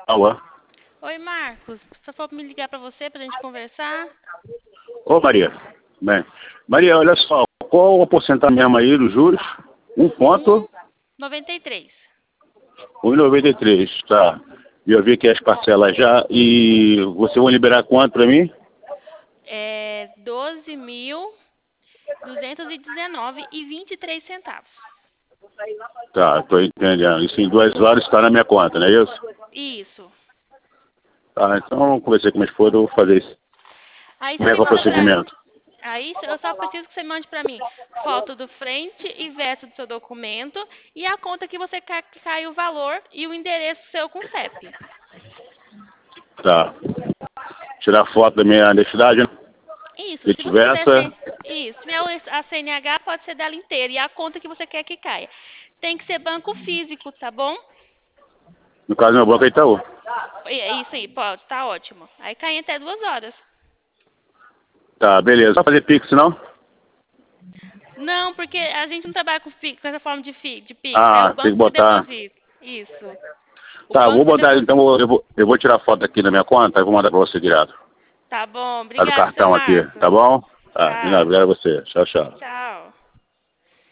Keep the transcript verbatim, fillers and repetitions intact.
Alô? Oi, Marcos. Só foi me ligar para você, para a gente conversar. Ô, Maria. Bem, Maria, olha só, qual a porcentagem mesmo aí dos juros? Um ponto? noventa e três. um vírgula noventa e três, tá. E eu vi que as parcelas já, e você vai liberar quanto pra mim? É doze mil duzentos e dezenove e vinte e três centavos. Tá, tô entendendo. Isso em duas horas está na minha conta, não é isso? Isso. Tá, então conversei com minha esposa, eu vou fazer isso. Aí Como você é me que é o manda pra... procedimento? Aí eu só preciso que você mande para mim foto do frente e verso do seu documento e a conta que você quer que caia o valor e o endereço seu com C E P. Tá. Tirar foto da minha identidade, né? Isso, se você tiver Vice-versa. C... Isso, se tiver a C N H pode ser dela inteira e a conta que você quer que caia. Tem que ser banco físico, tá bom? No caso, meu banco é Itaú. É isso aí, pode, tá ótimo. Aí cai em até duas horas. Tá, beleza. Só fazer Pix, não? Não, porque a gente não trabalha com, fi- com essa forma de, fi, de Pix. É o Ah, tem que banco que botar. deposita. Isso. O Tá, vou banco que botar, deposita. então eu vou, eu vou tirar foto aqui da minha conta e vou mandar pra você direto. Tá bom. Tá do Obrigada, seu cartão aqui, Marcos. tá bom? Tá, de nada, Tchau. obrigado a você. Tchau, tchau. Tchau.